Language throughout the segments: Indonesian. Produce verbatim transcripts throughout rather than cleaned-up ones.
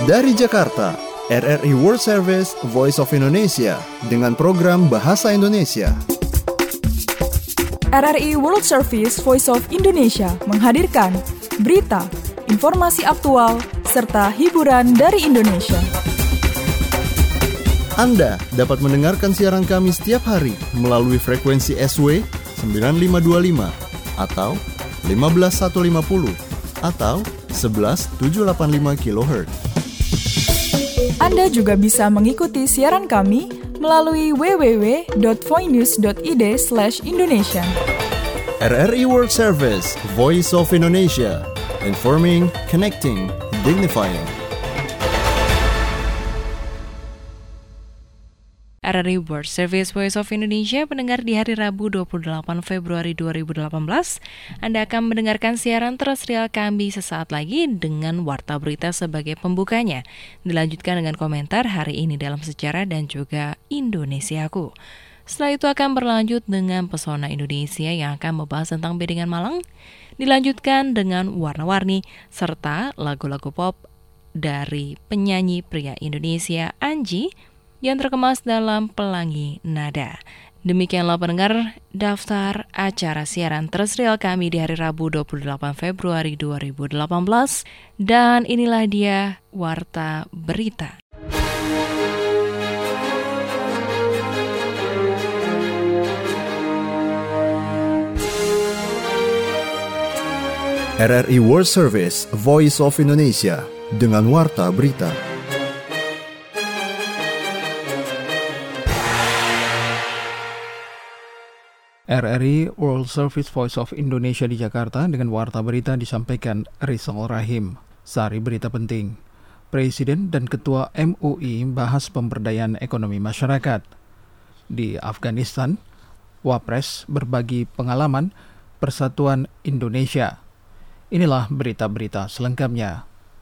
Dari Jakarta, R R I World Service Voice of Indonesia dengan program Bahasa Indonesia. R R I World Service Voice of Indonesia menghadirkan berita, informasi aktual, serta hiburan dari Indonesia. Anda dapat mendengarkan siaran kami setiap hari melalui frekuensi S W sembilan lima dua lima atau lima belas seratus lima puluh atau sebelas tujuh delapan lima kilohertz. Anda juga bisa mengikuti siaran kami melalui w w w dot voinews dot i d slash indonesia. R R I World Service, Voice of Indonesia, informing, connecting, dignifying. R R I World Service Voice of Indonesia pendengar di hari Rabu dua puluh delapan Februari dua ribu delapan belas. Anda akan mendengarkan siaran terestrial kami sesaat lagi dengan warta berita sebagai pembukanya. Dilanjutkan dengan komentar hari ini dalam sejarah dan juga Indonesiaku. Setelah itu akan berlanjut dengan pesona Indonesia yang akan membahas tentang Bedingan Malang. Dilanjutkan dengan warna-warni serta lagu-lagu pop dari penyanyi pria Indonesia Anji yang terkemas dalam Pelangi Nada. Demikianlah pendengar daftar acara siaran terestrial kami di hari Rabu dua puluh delapan Februari dua ribu delapan belas. Dan inilah dia warta berita. R R I World Service, Voice of Indonesia dengan warta berita. R R I World Service Voice of Indonesia di Jakarta dengan warta berita disampaikan Rizal Rahim. Sari berita penting. Presiden dan Ketua M U I bahas pemberdayaan ekonomi masyarakat. Di Afghanistan, Wapres berbagi pengalaman Persatuan Indonesia. Inilah berita-berita selengkapnya.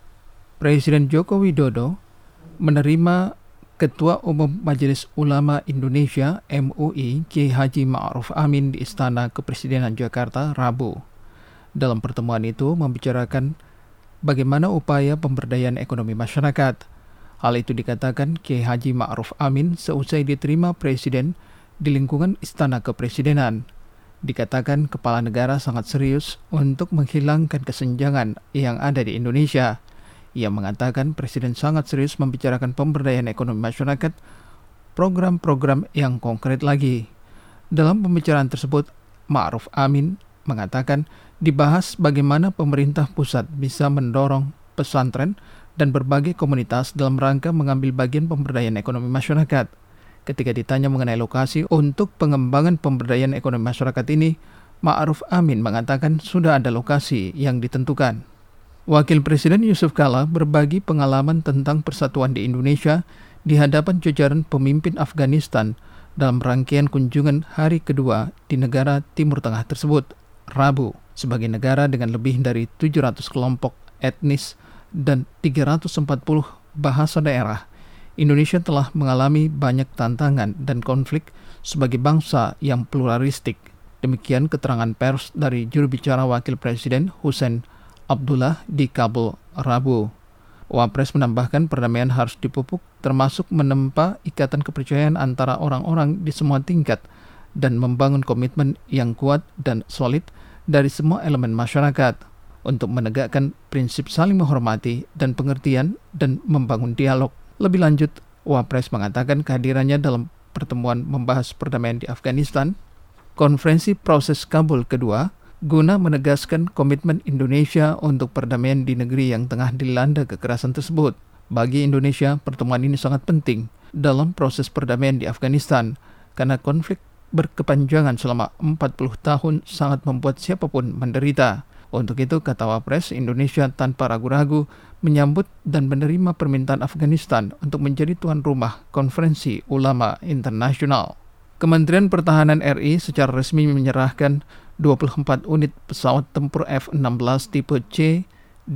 Presiden Joko Widodo menerima Ketua Umum Majelis Ulama Indonesia M U I Kiai Haji Ma'ruf Amin di Istana Kepresidenan Jakarta Rabu. Dalam pertemuan itu membicarakan bagaimana upaya pemberdayaan ekonomi masyarakat. Hal itu dikatakan Kiai Haji Ma'ruf Amin seusai diterima Presiden di lingkungan Istana Kepresidenan. Dikatakan kepala negara sangat serius untuk menghilangkan kesenjangan yang ada di Indonesia. Ia mengatakan Presiden sangat serius membicarakan pemberdayaan ekonomi masyarakat, program-program yang konkret lagi. Dalam pembicaraan tersebut, Ma'ruf Amin mengatakan dibahas bagaimana pemerintah pusat bisa mendorong pesantren dan berbagai komunitas dalam rangka mengambil bagian pemberdayaan ekonomi masyarakat. Ketika ditanya mengenai lokasi untuk pengembangan pemberdayaan ekonomi masyarakat ini, Ma'ruf Amin mengatakan sudah ada lokasi yang ditentukan. Wakil Presiden Yusuf Kala berbagi pengalaman tentang persatuan di Indonesia di hadapan jajaran pemimpin Afghanistan dalam rangkaian kunjungan hari kedua di negara Timur Tengah tersebut, Rabu. Sebagai negara dengan lebih dari tujuh ratus kelompok etnis dan tiga ratus empat puluh bahasa daerah, Indonesia telah mengalami banyak tantangan dan konflik sebagai bangsa yang pluralistik. Demikian keterangan pers dari juru bicara Wakil Presiden Hussein Abdullah di Kabul, Rabu. Wapres menambahkan perdamaian harus dipupuk termasuk menempa ikatan kepercayaan antara orang-orang di semua tingkat dan membangun komitmen yang kuat dan solid dari semua elemen masyarakat untuk menegakkan prinsip saling menghormati dan pengertian dan membangun dialog. Lebih lanjut, Wapres mengatakan kehadirannya dalam pertemuan membahas perdamaian di Afghanistan, konferensi proses Kabul kedua, guna menegaskan komitmen Indonesia untuk perdamaian di negeri yang tengah dilanda kekerasan tersebut. Bagi Indonesia, pertemuan ini sangat penting dalam proses perdamaian di Afghanistan karena konflik berkepanjangan selama empat puluh tahun sangat membuat siapapun menderita. Untuk itu, kata Wapres, Indonesia tanpa ragu-ragu menyambut dan menerima permintaan Afghanistan untuk menjadi tuan rumah Konferensi Ulama Internasional. Kementerian Pertahanan R I secara resmi menyerahkan dua puluh empat unit pesawat tempur F enam belas tipe C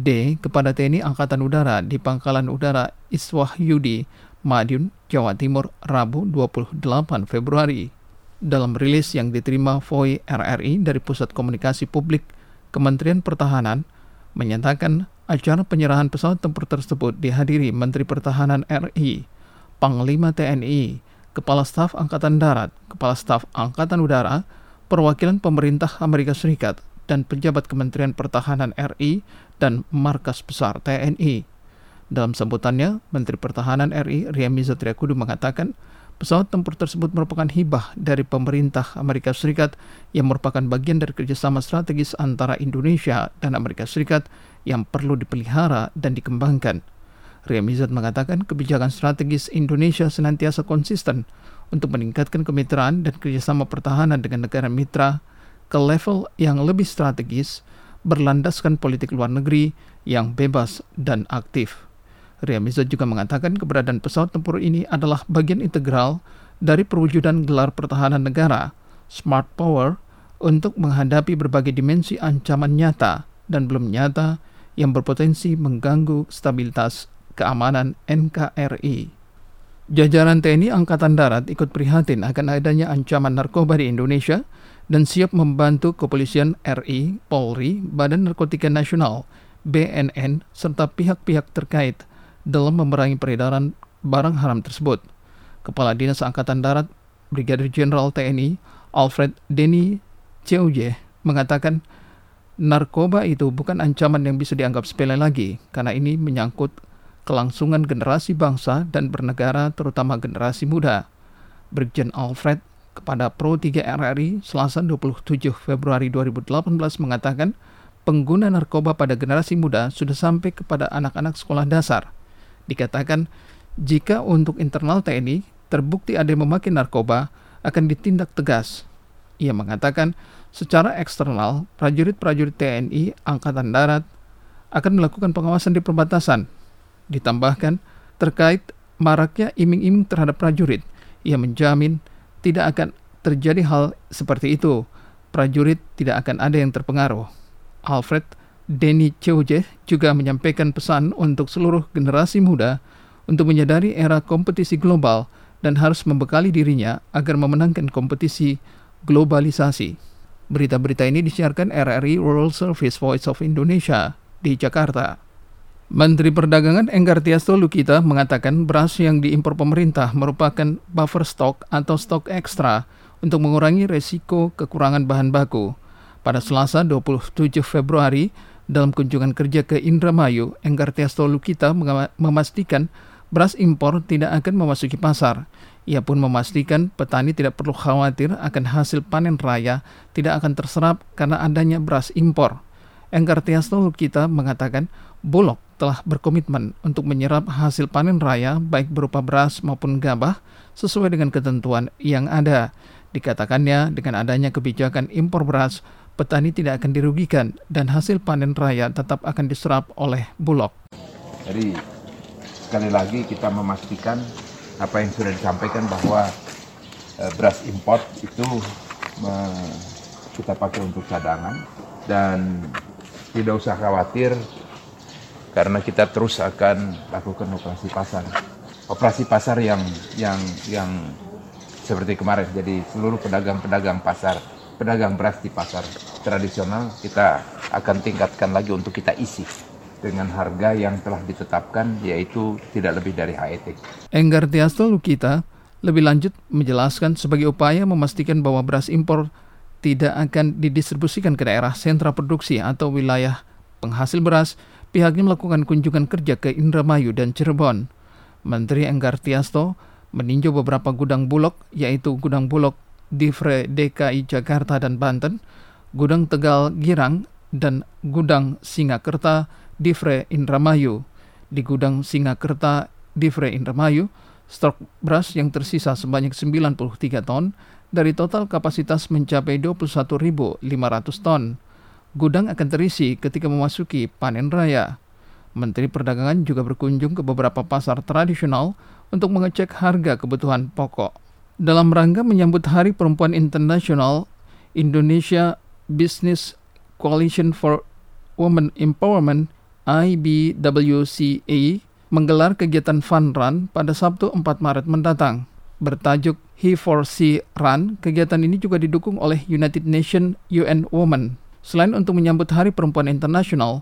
D kepada T N I Angkatan Udara di Pangkalan Udara Iswahyudi, Madiun, Jawa Timur, Rabu dua puluh delapan Februari. Dalam rilis yang diterima V O I R R I dari Pusat Komunikasi Publik Kementerian Pertahanan, menyatakan Acara penyerahan pesawat tempur tersebut dihadiri Menteri Pertahanan R I, Panglima T N I, Kepala Staf Angkatan Darat, Kepala Staf Angkatan Udara, perwakilan pemerintah Amerika Serikat, dan pejabat Kementerian Pertahanan R I dan Markas Besar T N I. Dalam sambutannya, Menteri Pertahanan R I Ryamizard Triakudu mengatakan pesawat tempur tersebut merupakan hibah dari pemerintah Amerika Serikat yang merupakan bagian dari kerjasama strategis antara Indonesia dan Amerika Serikat yang perlu dipelihara dan dikembangkan. Ryamizard mengatakan kebijakan strategis Indonesia senantiasa konsisten untuk meningkatkan kemitraan dan kerjasama pertahanan dengan negara mitra ke level yang lebih strategis, berlandaskan politik luar negeri yang bebas dan aktif. Ryamizard juga mengatakan keberadaan pesawat tempur ini adalah bagian integral dari perwujudan gelar pertahanan negara, Smart Power, untuk menghadapi berbagai dimensi ancaman nyata dan belum nyata yang berpotensi mengganggu stabilitas keamanan N K R I. Jajaran T N I Angkatan Darat ikut prihatin akan adanya ancaman narkoba di Indonesia dan siap membantu Kepolisian R I, Polri, Badan Narkotika Nasional, B N N, serta pihak-pihak terkait dalam memerangi peredaran barang haram tersebut. Kepala Dinas Angkatan Darat, Brigadir Jenderal T N I, Alfred Denny Cheuje, mengatakan narkoba itu bukan ancaman yang bisa dianggap sepele lagi, karena ini menyangkut kelangsungan generasi bangsa dan bernegara, terutama generasi muda. Brigjen Alfred kepada Pro tiga R R I Selasa dua puluh tujuh Februari dua ribu delapan belas mengatakan pengguna narkoba pada generasi muda sudah sampai kepada anak-anak sekolah dasar. Dikatakan jika untuk internal T N I terbukti ada yang memakai narkoba akan ditindak tegas. Ia mengatakan secara eksternal prajurit-prajurit T N I Angkatan Darat akan melakukan pengawasan di perbatasan. Ditambahkan terkait maraknya iming-iming terhadap prajurit, ia menjamin tidak akan terjadi hal seperti itu. Prajurit tidak akan ada yang terpengaruh. Alfred Denny Cheuje juga menyampaikan pesan untuk seluruh generasi muda untuk menyadari era kompetisi global dan harus membekali dirinya agar memenangkan kompetisi globalisasi. Berita-berita ini disiarkan R R I World Service Voice of Indonesia di Jakarta. Menteri Perdagangan Enggar Tias Tolukita mengatakan beras yang diimpor pemerintah merupakan buffer stock atau stok ekstra untuk mengurangi resiko kekurangan bahan baku. Pada Selasa dua puluh tujuh Februari, dalam kunjungan kerja ke Indramayu, Enggar Tias Tolukita memastikan beras impor tidak akan memasuki pasar. Ia pun memastikan petani tidak perlu khawatir akan hasil panen raya tidak akan terserap karena adanya beras impor. Enggar Tias Tolukita mengatakan Bulog telah berkomitmen untuk menyerap hasil panen raya baik berupa beras maupun gabah sesuai dengan ketentuan yang ada. Dikatakannya dengan adanya kebijakan impor beras, petani tidak akan dirugikan dan hasil panen raya tetap akan diserap oleh Bulog. Jadi sekali lagi kita memastikan apa yang sudah disampaikan bahwa e, beras import itu me, kita pakai untuk cadangan dan tidak usah khawatir karena kita terus akan lakukan operasi pasar. Operasi pasar yang yang yang seperti kemarin. Jadi seluruh pedagang-pedagang pasar, pedagang beras di pasar tradisional kita akan tingkatkan lagi untuk kita isi dengan harga yang telah ditetapkan, yaitu tidak lebih dari H E T. Enggar Tias Tolukita lebih lanjut menjelaskan sebagai upaya memastikan bahwa beras impor tidak akan didistribusikan ke daerah sentra produksi atau wilayah penghasil beras, pihaknya melakukan kunjungan kerja ke Indramayu dan Cirebon. Menteri Enggar Tiasto meninjau beberapa gudang Bulog, yaitu Gudang Bulog Divre D K I Jakarta dan Banten, Gudang Tegal Girang, dan Gudang Singakerta Divre Indramayu. Di Gudang Singakerta Divre Indramayu, stok beras yang tersisa sebanyak sembilan puluh tiga ton dari total kapasitas mencapai dua puluh satu ribu lima ratus ton. Gudang akan terisi ketika memasuki panen raya. Menteri Perdagangan juga berkunjung ke beberapa pasar tradisional untuk mengecek harga kebutuhan pokok. Dalam rangka menyambut Hari Perempuan Internasional, Indonesia Business Coalition for Women Empowerment I B W C A menggelar kegiatan fun run pada Sabtu empat Maret mendatang. Bertajuk He for She Run, kegiatan ini juga didukung oleh United Nations U N Women. Selain untuk menyambut Hari Perempuan Internasional,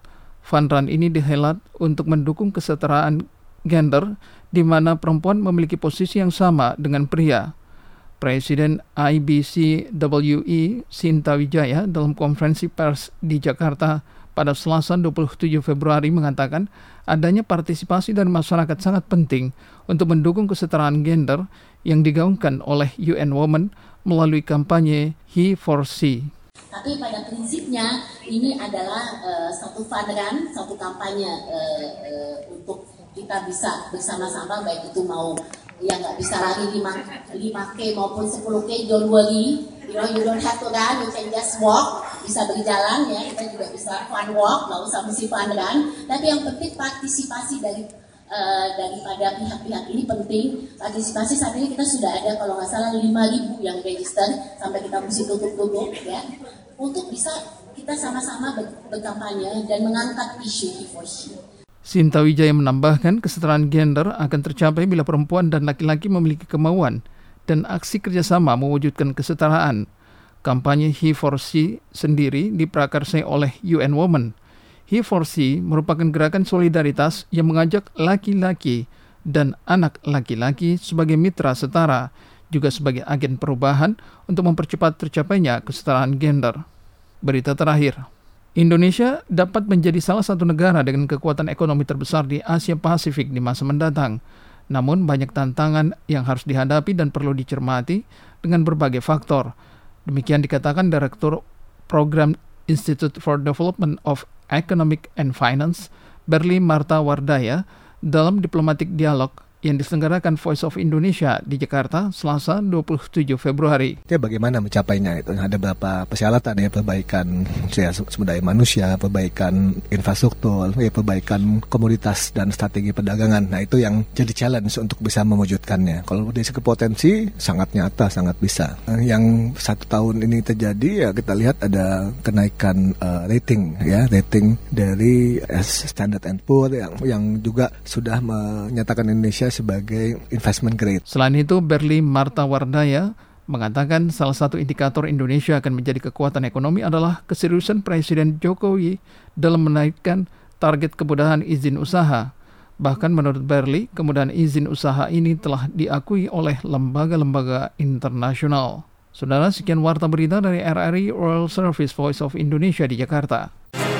Fun Run ini dihelat untuk mendukung kesetaraan gender di mana perempuan memiliki posisi yang sama dengan pria. Presiden I B C W E Sinta Wijaya dalam konferensi pers di Jakarta pada Selasa dua puluh tujuh Februari mengatakan adanya partisipasi dari masyarakat sangat penting untuk mendukung kesetaraan gender yang digaungkan oleh U N Women melalui kampanye He for She. Tapi pada prinsipnya ini adalah uh, satu fun run, satu kampanye uh, uh, untuk kita bisa bersama-sama, baik itu mau yang nggak bisa lari lima K maupun sepuluh K, don't worry, you know, you don't have to run, you can just walk, bisa berjalan ya, kita juga bisa fun walk, nggak usah mesti fun run, tapi yang penting partisipasi dari uh, daripada pihak-pihak ini penting. Partisipasi saat ini kita sudah ada kalau nggak salah lima ribu yang register, sampai kita mesti tutup-tutup ya, untuk bisa kita sama-sama berkampanye dan mengangkat isu He for She. Sinta Wijaya menambahkan kesetaraan gender akan tercapai bila perempuan dan laki-laki memiliki kemauan dan aksi kerjasama mewujudkan kesetaraan. Kampanye He for She sendiri diprakarsai oleh U N Women. He for She merupakan gerakan solidaritas yang mengajak laki-laki dan anak laki-laki sebagai mitra setara, juga sebagai agen perubahan untuk mempercepat tercapainya kesetaraan gender. Berita terakhir. Indonesia dapat menjadi salah satu negara dengan kekuatan ekonomi terbesar di Asia Pasifik di masa mendatang. Namun banyak tantangan yang harus dihadapi dan perlu dicermati dengan berbagai faktor. Demikian dikatakan Direktur Program Institute for Development of Economic and Finance, Berli Marta Wardaya, dalam diplomatic dialog yang diselenggarakan Voice of Indonesia di Jakarta Selasa dua puluh tujuh Februari. Ya, bagaimana mencapainya itu? Ada beberapa persyaratan ya, perbaikan ya, sumber daya manusia, perbaikan infrastruktur, ya, perbaikan komoditas dan strategi perdagangan. Nah, itu yang jadi challenge untuk bisa mewujudkannya. Kalau dari segi potensi sangat nyata, sangat bisa. Yang satu tahun ini terjadi ya, kita lihat ada kenaikan uh, rating ya, rating dari uh, Standard and Poor yang yang juga sudah menyatakan Indonesia sebagai investment grade. Selain itu, Berli Marta Wardaya mengatakan salah satu indikator Indonesia akan menjadi kekuatan ekonomi adalah keseriusan Presiden Jokowi dalam menaikkan target kemudahan izin usaha. Bahkan menurut Berli, kemudahan izin usaha ini telah diakui oleh lembaga-lembaga internasional. Saudara, sekian warta berita dari R R I World Service Voice of Indonesia di Jakarta.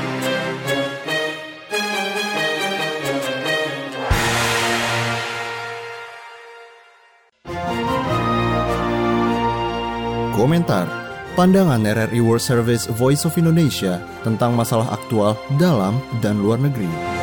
Komentar, pandangan R R I World Service Voice of Indonesia tentang masalah aktual dalam dan luar negeri.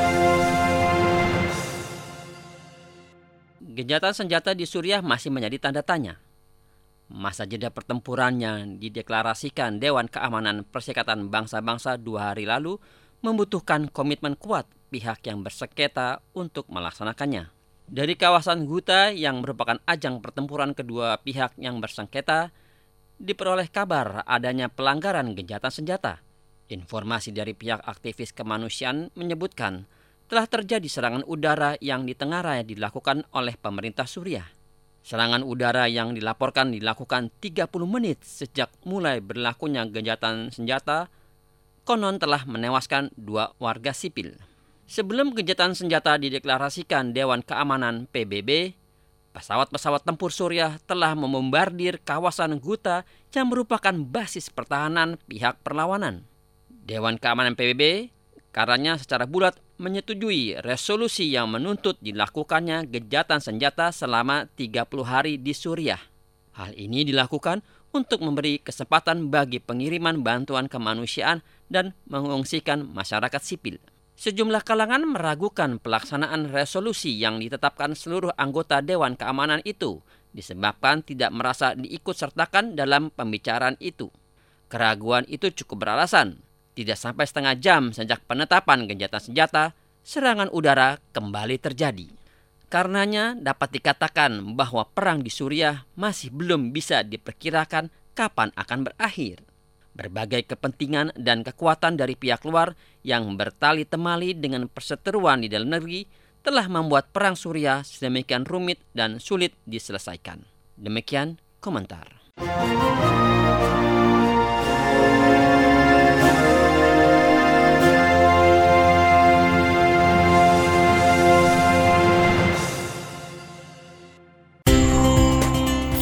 Gencatan senjata di Suriah masih menjadi tanda tanya. Masa jeda pertempurannya dideklarasikan Dewan Keamanan Perserikatan Bangsa-Bangsa dua hari lalu membutuhkan komitmen kuat pihak yang bersengketa untuk melaksanakannya. Dari kawasan Ghouta yang merupakan ajang pertempuran kedua pihak yang bersengketa, diperoleh kabar adanya pelanggaran gencatan senjata. Informasi dari pihak aktivis kemanusiaan menyebutkan telah terjadi serangan udara yang ditengarai dilakukan oleh pemerintah Suriah. Serangan udara yang dilaporkan dilakukan tiga puluh menit sejak mulai berlakunya gencatan senjata, konon telah menewaskan dua warga sipil. Sebelum gencatan senjata dideklarasikan Dewan Keamanan P B B, pesawat-pesawat tempur Suriah telah membombardir kawasan Ghouta yang merupakan basis pertahanan pihak perlawanan. Dewan Keamanan P B B karenanya secara bulat menyetujui resolusi yang menuntut dilakukannya gencatan senjata selama tiga puluh hari di Suriah. Hal ini dilakukan untuk memberi kesempatan bagi pengiriman bantuan kemanusiaan dan mengungsikan masyarakat sipil. Sejumlah kalangan meragukan pelaksanaan resolusi yang ditetapkan seluruh anggota Dewan Keamanan itu disebabkan tidak merasa diikutsertakan dalam pembicaraan itu. Keraguan itu cukup beralasan. Tidak sampai setengah jam sejak penetapan gencatan senjata, serangan udara kembali terjadi. Karenanya dapat dikatakan bahwa perang di Suriah masih belum bisa diperkirakan kapan akan berakhir. Berbagai kepentingan dan kekuatan dari pihak luar yang bertali temali dengan perseteruan di dalam negeri telah membuat perang Suriah sedemikian rumit dan sulit diselesaikan. Demikian komentar.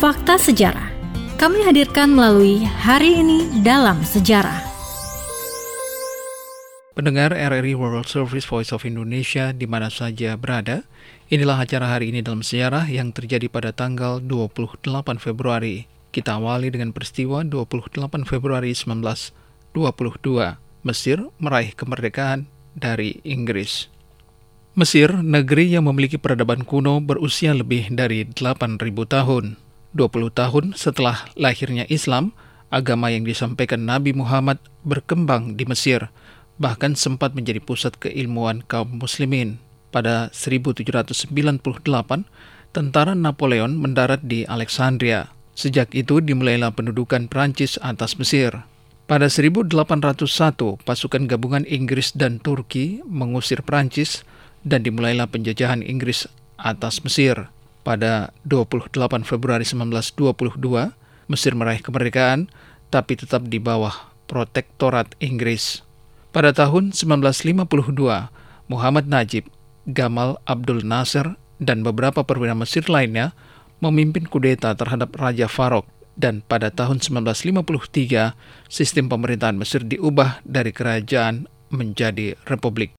Fakta Sejarah kami hadirkan melalui Hari Ini Dalam Sejarah. Pendengar R R I World Service Voice of Indonesia di mana saja berada, inilah acara Hari Ini Dalam Sejarah yang terjadi pada tanggal dua puluh delapan Februari. Kita awali dengan peristiwa dua puluh delapan Februari seribu sembilan ratus dua puluh dua. Mesir meraih kemerdekaan dari Inggris. Mesir, negeri yang memiliki peradaban kuno berusia lebih dari delapan ribu tahun. dua puluh tahun setelah lahirnya Islam, agama yang disampaikan Nabi Muhammad berkembang di Mesir, bahkan sempat menjadi pusat keilmuan kaum muslimin. Pada seribu tujuh ratus sembilan puluh delapan, tentara Napoleon mendarat di Alexandria. Sejak itu dimulailah pendudukan Prancis atas Mesir. Pada seribu delapan ratus satu, pasukan gabungan Inggris dan Turki mengusir Prancis dan dimulailah penjajahan Inggris atas Mesir. Pada dua puluh delapan Februari seribu sembilan ratus dua puluh dua, Mesir meraih kemerdekaan, tapi tetap di bawah protektorat Inggris. Pada tahun seribu sembilan ratus lima puluh dua, Muhammad Najib, Gamal Abdul Nasser, dan beberapa perwira Mesir lainnya memimpin kudeta terhadap Raja Farouk, dan pada tahun seribu sembilan ratus lima puluh tiga, sistem pemerintahan Mesir diubah dari kerajaan menjadi republik.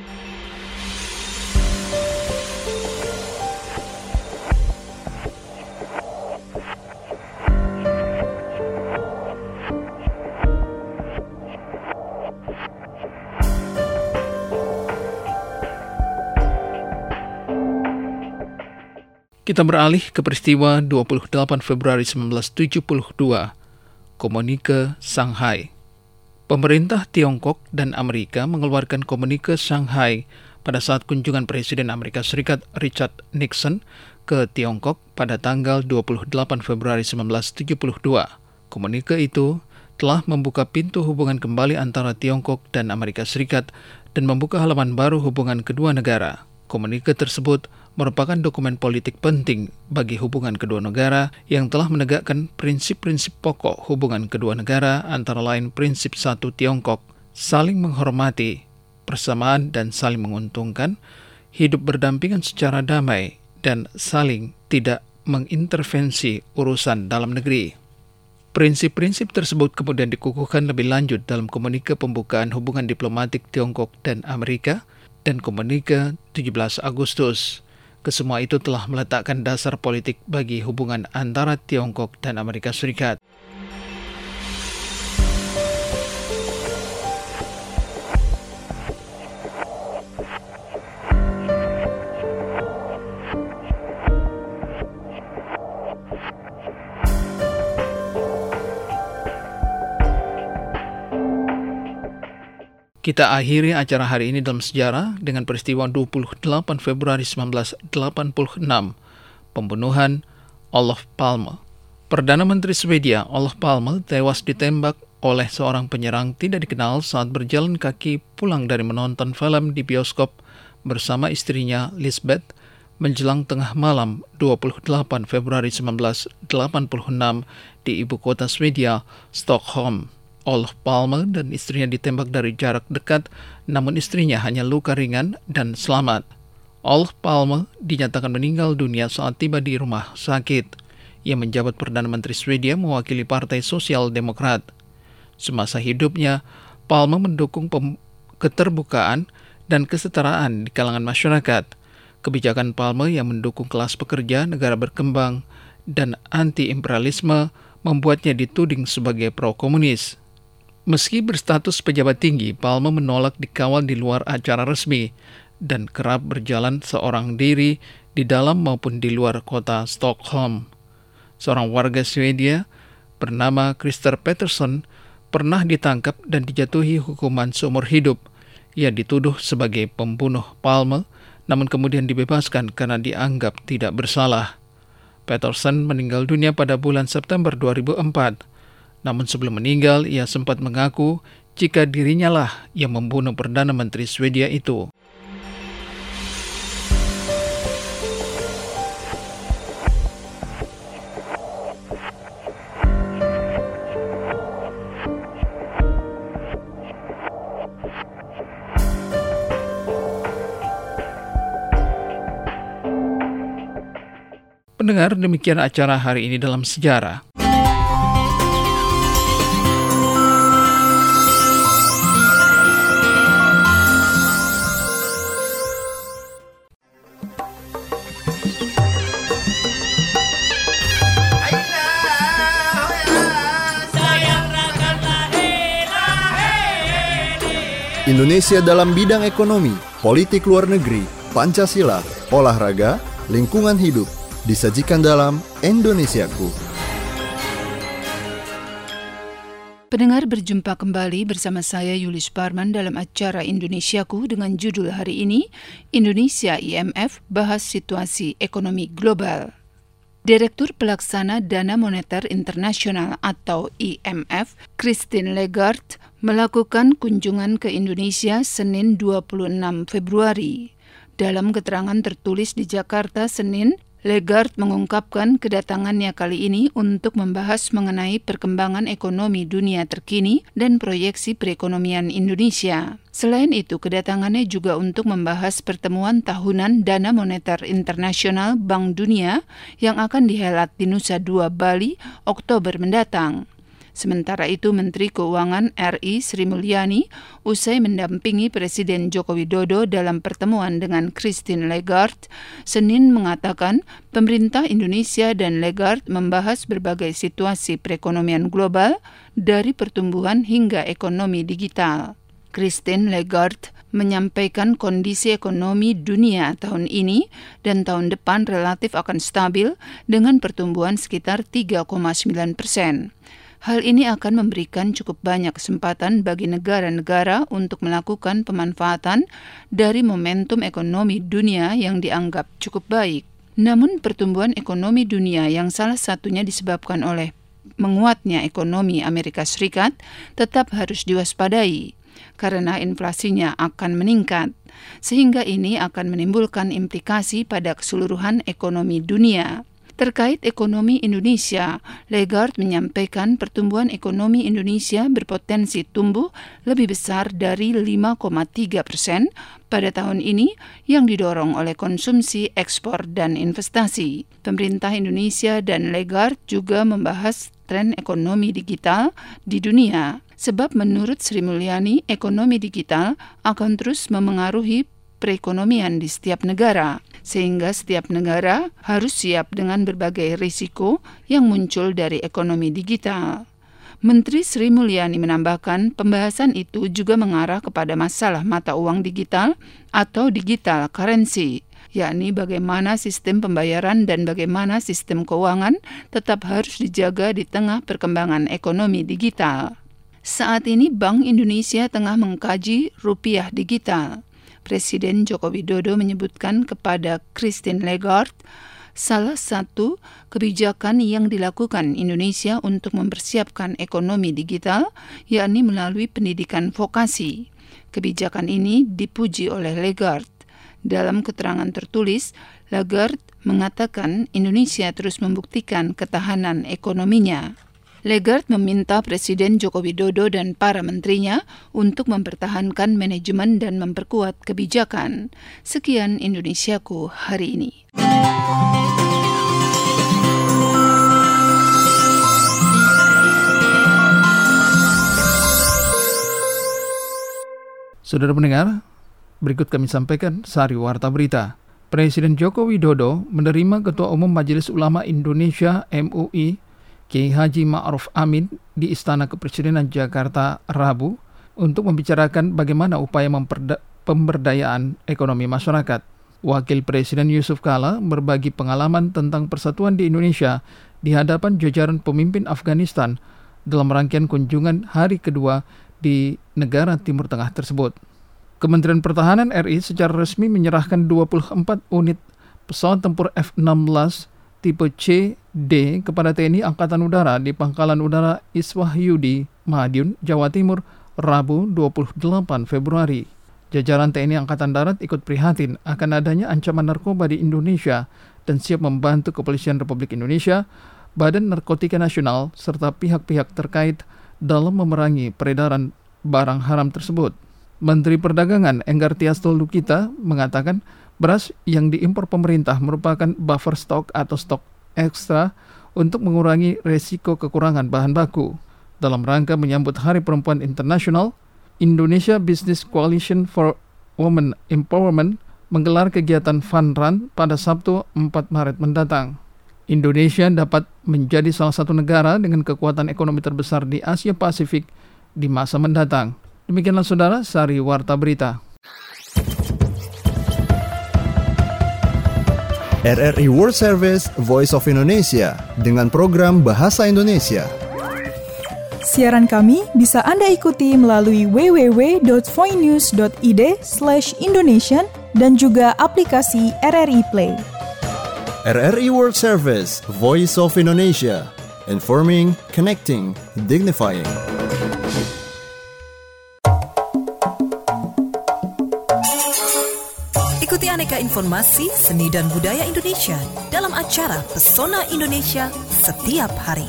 Kita beralih ke peristiwa dua puluh delapan Februari seribu sembilan ratus tujuh puluh dua, Komunike Shanghai. Pemerintah Tiongkok dan Amerika mengeluarkan Komunike Shanghai pada saat kunjungan Presiden Amerika Serikat Richard Nixon ke Tiongkok pada tanggal dua puluh delapan Februari seribu sembilan ratus tujuh puluh dua. Komunike itu telah membuka pintu hubungan kembali antara Tiongkok dan Amerika Serikat dan membuka halaman baru hubungan kedua negara. Komunike tersebut merupakan dokumen politik penting bagi hubungan kedua negara yang telah menegakkan prinsip-prinsip pokok hubungan kedua negara, antara lain prinsip satu Tiongkok, saling menghormati, persamaan dan saling menguntungkan, hidup berdampingan secara damai, dan saling tidak mengintervensi urusan dalam negeri. Prinsip-prinsip tersebut kemudian dikukuhkan lebih lanjut dalam Komunike Pembukaan Hubungan Diplomatik Tiongkok dan Amerika dan Komunike tujuh belas Agustus. Kesemua itu telah meletakkan dasar politik bagi hubungan antara Tiongkok dan Amerika Serikat. Kita akhiri acara hari ini dalam sejarah dengan peristiwa dua puluh delapan Februari seribu sembilan ratus delapan puluh enam, pembunuhan Olof Palme. Perdana Menteri Swedia Olof Palme tewas ditembak oleh seorang penyerang tidak dikenal saat berjalan kaki pulang dari menonton film di bioskop bersama istrinya Lisbeth menjelang tengah malam dua puluh delapan Februari seribu sembilan ratus delapan puluh enam di ibu kota Swedia, Stockholm. Olof Palme dan istrinya ditembak dari jarak dekat, namun istrinya hanya luka ringan dan selamat. Olof Palme dinyatakan meninggal dunia saat tiba di rumah sakit. Ia menjabat Perdana Menteri Swedia mewakili Partai Sosial Demokrat. Semasa hidupnya, Palme mendukung pem- keterbukaan dan kesetaraan di kalangan masyarakat. Kebijakan Palme yang mendukung kelas pekerja, negara berkembang, dan anti-imperialisme membuatnya dituding sebagai pro-komunis. Meski berstatus pejabat tinggi, Palme menolak dikawal di luar acara resmi dan kerap berjalan seorang diri di dalam maupun di luar kota Stockholm. Seorang warga Swedia bernama Christer Pettersson pernah ditangkap dan dijatuhi hukuman seumur hidup. Ia dituduh sebagai pembunuh Palme, namun kemudian dibebaskan karena dianggap tidak bersalah. Pettersson meninggal dunia pada bulan September dua ribu empat. Namun sebelum meninggal, ia sempat mengaku jika dirinya lah yang membunuh Perdana Menteri Swedia itu. Pendengar, demikian acara hari ini dalam sejarah. Indonesia dalam bidang ekonomi, politik luar negeri, Pancasila, olahraga, lingkungan hidup, disajikan dalam Indonesiaku. Pendengar, berjumpa kembali bersama saya Yulis Parman dalam acara Indonesiaku dengan judul hari ini, Indonesia I M F bahas situasi ekonomi global. Direktur Pelaksana Dana Moneter Internasional atau I M F, Christine Lagarde, melakukan kunjungan ke Indonesia Senin dua puluh enam Februari. Dalam keterangan tertulis di Jakarta Senin, Lagarde mengungkapkan kedatangannya kali ini untuk membahas mengenai perkembangan ekonomi dunia terkini dan proyeksi perekonomian Indonesia. Selain itu, kedatangannya juga untuk membahas pertemuan tahunan Dana Moneter Internasional Bank Dunia yang akan dihelat di Nusa Dua, Bali, Oktober mendatang. Sementara itu, Menteri Keuangan R I Sri Mulyani usai mendampingi Presiden Joko Widodo dalam pertemuan dengan Christine Lagarde, Senin mengatakan pemerintah Indonesia dan Lagarde membahas berbagai situasi perekonomian global dari pertumbuhan hingga ekonomi digital. Christine Lagarde menyampaikan kondisi ekonomi dunia tahun ini dan tahun depan relatif akan stabil dengan pertumbuhan sekitar tiga koma sembilan persen. Hal ini akan memberikan cukup banyak kesempatan bagi negara-negara untuk melakukan pemanfaatan dari momentum ekonomi dunia yang dianggap cukup baik. Namun pertumbuhan ekonomi dunia yang salah satunya disebabkan oleh menguatnya ekonomi Amerika Serikat tetap harus diwaspadai karena inflasinya akan meningkat, sehingga ini akan menimbulkan implikasi pada keseluruhan ekonomi dunia. Terkait ekonomi Indonesia, Lagarde menyampaikan pertumbuhan ekonomi Indonesia berpotensi tumbuh lebih besar dari lima koma tiga persen pada tahun ini yang didorong oleh konsumsi, ekspor, dan investasi. Pemerintah Indonesia dan Lagarde juga membahas tren ekonomi digital di dunia, sebab menurut Sri Mulyani, ekonomi digital akan terus memengaruhi perekonomian di setiap negara, sehingga setiap negara harus siap dengan berbagai risiko yang muncul dari ekonomi digital. Menteri Sri Mulyani menambahkan pembahasan itu juga mengarah kepada masalah mata uang digital atau digital currency, yakni bagaimana sistem pembayaran dan bagaimana sistem keuangan tetap harus dijaga di tengah perkembangan ekonomi digital. Saat ini Bank Indonesia tengah mengkaji rupiah digital. Presiden Joko Widodo menyebutkan kepada Christine Lagarde salah satu kebijakan yang dilakukan Indonesia untuk mempersiapkan ekonomi digital, yakni melalui pendidikan vokasi. Kebijakan ini dipuji oleh Lagarde. Dalam keterangan tertulis, Lagarde mengatakan Indonesia terus membuktikan ketahanan ekonominya. Lagarde meminta Presiden Joko Widodo dan para menterinya untuk mempertahankan manajemen dan memperkuat kebijakan. Sekian Indonesiaku hari ini. Saudara pendengar, berikut kami sampaikan sari warta berita. Presiden Joko Widodo menerima Ketua Umum Majelis Ulama Indonesia M U I Kiai Haji Ma'ruf Amin di Istana Kepresidenan Jakarta Rabu untuk membicarakan bagaimana upaya memperda- pemberdayaan ekonomi masyarakat. Wakil Presiden Yusuf Kala berbagi pengalaman tentang persatuan di Indonesia di hadapan jajaran pemimpin Afghanistan dalam rangkaian kunjungan hari kedua di negara Timur Tengah tersebut. Kementerian Pertahanan R I secara resmi menyerahkan dua puluh empat unit pesawat tempur F enam belas tipe C D kepada T N I Angkatan Udara di Pangkalan Udara Iswahyudi, Madiun, Jawa Timur, Rabu dua puluh delapan Februari. Jajaran T N I Angkatan Darat ikut prihatin akan adanya ancaman narkoba di Indonesia dan siap membantu Kepolisian Republik Indonesia, Badan Narkotika Nasional, serta pihak-pihak terkait dalam memerangi peredaran barang haram tersebut. Menteri Perdagangan Enggar Tias Tolukita mengatakan beras yang diimpor pemerintah merupakan buffer stock atau stok ekstra untuk mengurangi resiko kekurangan bahan baku. Dalam rangka menyambut Hari Perempuan Internasional, Indonesia Business Coalition for Women Empowerment menggelar kegiatan Fun Run pada Sabtu empat Maret mendatang. Indonesia dapat menjadi salah satu negara dengan kekuatan ekonomi terbesar di Asia Pasifik di masa mendatang. Demikianlah saudara, Sari Warta Berita. R R I World Service Voice of Indonesia dengan program Bahasa Indonesia. Siaran kami bisa Anda ikuti melalui w w w dot voinews dot i d slash indonesian dan juga aplikasi R R I Play. R R I World Service Voice of Indonesia. Informing, connecting, dignifying. Ikuti aneka informasi, seni dan budaya Indonesia dalam acara Pesona Indonesia setiap hari.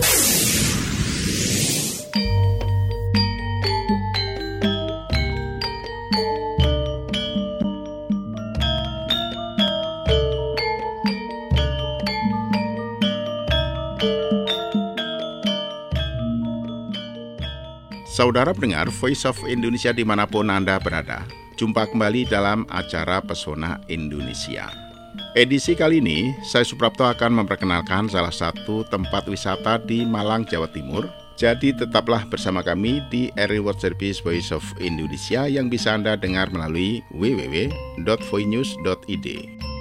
Saudara pendengar Voice of Indonesia dimanapun Anda berada, jumpa kembali dalam acara Pesona Indonesia. Edisi kali ini, saya Suprapto akan memperkenalkan salah satu tempat wisata di Malang, Jawa Timur. Jadi tetaplah bersama kami di R R I World Service Voice of Indonesia yang bisa Anda dengar melalui w w w dot voinews dot i d.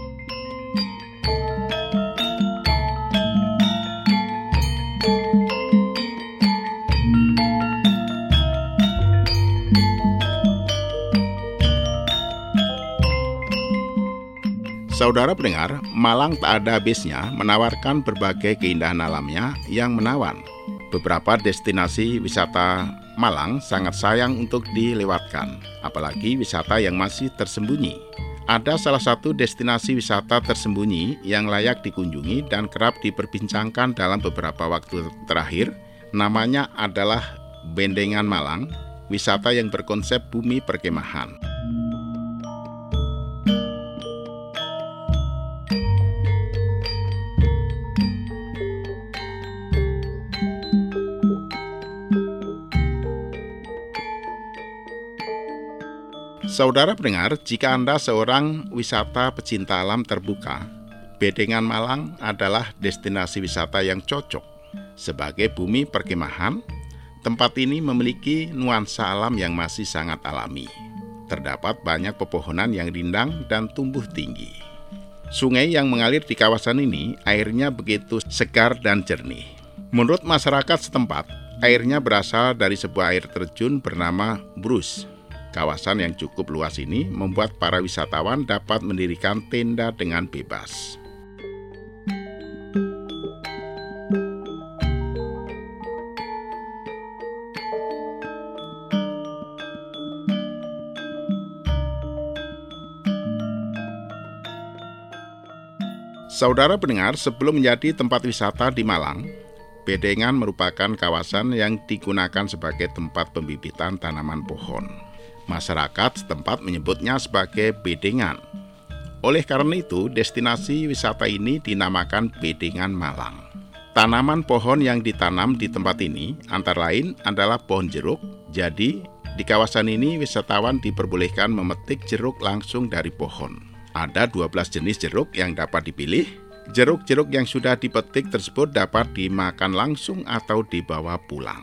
Saudara pendengar, Malang tak ada habisnya menawarkan berbagai keindahan alamnya yang menawan. Beberapa destinasi wisata Malang sangat sayang untuk dilewatkan, apalagi wisata yang masih tersembunyi. Ada salah satu destinasi wisata tersembunyi yang layak dikunjungi dan kerap diperbincangkan dalam beberapa waktu terakhir. Namanya adalah Bendengan Malang, wisata yang berkonsep bumi perkemahan. Saudara pendengar, jika Anda seorang wisata pecinta alam terbuka, Bendengan Malang adalah destinasi wisata yang cocok. Sebagai bumi perkemahan, tempat ini memiliki nuansa alam yang masih sangat alami. Terdapat banyak pepohonan yang rindang dan tumbuh tinggi. Sungai yang mengalir di kawasan ini, airnya begitu segar dan jernih. Menurut masyarakat setempat, airnya berasal dari sebuah air terjun bernama Brus. Kawasan yang cukup luas ini membuat para wisatawan dapat mendirikan tenda dengan bebas. Saudara pendengar, sebelum menjadi tempat wisata di Malang, Bendengan merupakan kawasan yang digunakan sebagai tempat pembibitan tanaman pohon. Masyarakat setempat menyebutnya sebagai Bendengan. Oleh karena itu, destinasi wisata ini dinamakan Bendengan Malang. Tanaman pohon yang ditanam di tempat ini antara lain adalah pohon jeruk. Jadi, di kawasan ini wisatawan diperbolehkan memetik jeruk langsung dari pohon. Ada dua belas jenis jeruk yang dapat dipilih. Jeruk-jeruk yang sudah dipetik tersebut dapat dimakan langsung atau dibawa pulang.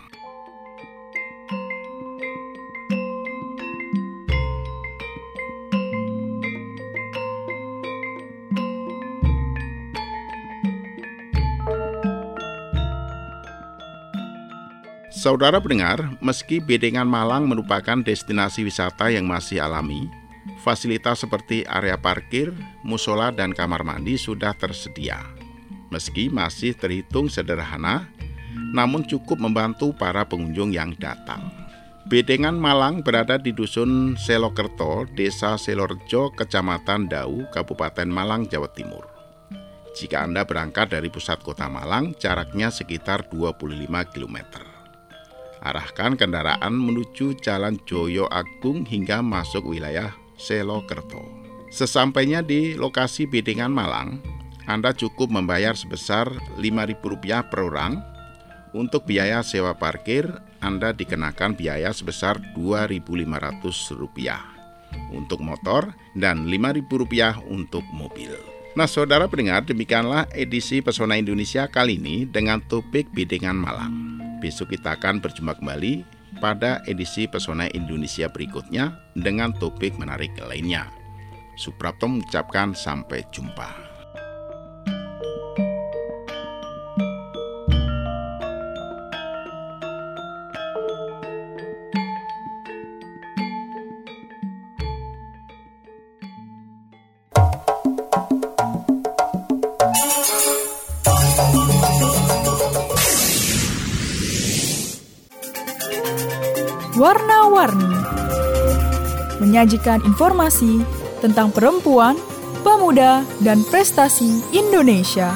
Saudara pendengar, meski Bendengan Malang merupakan destinasi wisata yang masih alami, fasilitas seperti area parkir, musola, dan kamar mandi sudah tersedia. Meski masih terhitung sederhana, namun cukup membantu para pengunjung yang datang. Bendengan Malang berada di Dusun Selokerto, Desa Selorejo, Kecamatan Dau, Kabupaten Malang, Jawa Timur. Jika Anda berangkat dari pusat kota Malang, jaraknya sekitar dua puluh lima kilometer. Arahkan kendaraan menuju Jalan Joyo Agung hingga masuk wilayah Selokerto. Sesampainya di lokasi Bendengan Malang, Anda cukup membayar sebesar lima ribu rupiah per orang. Untuk biaya sewa parkir, Anda dikenakan biaya sebesar dua ribu lima ratus rupiah untuk motor dan lima ribu rupiah untuk mobil. Nah, saudara pendengar, demikianlah edisi Pesona Indonesia kali ini dengan topik Bedengan Malang. Besok kita akan berjumpa kembali pada edisi Pesona Indonesia berikutnya dengan topik menarik lainnya. Suprapto mengucapkan sampai jumpa. Warna-warni menyajikan informasi tentang perempuan, pemuda, dan prestasi Indonesia.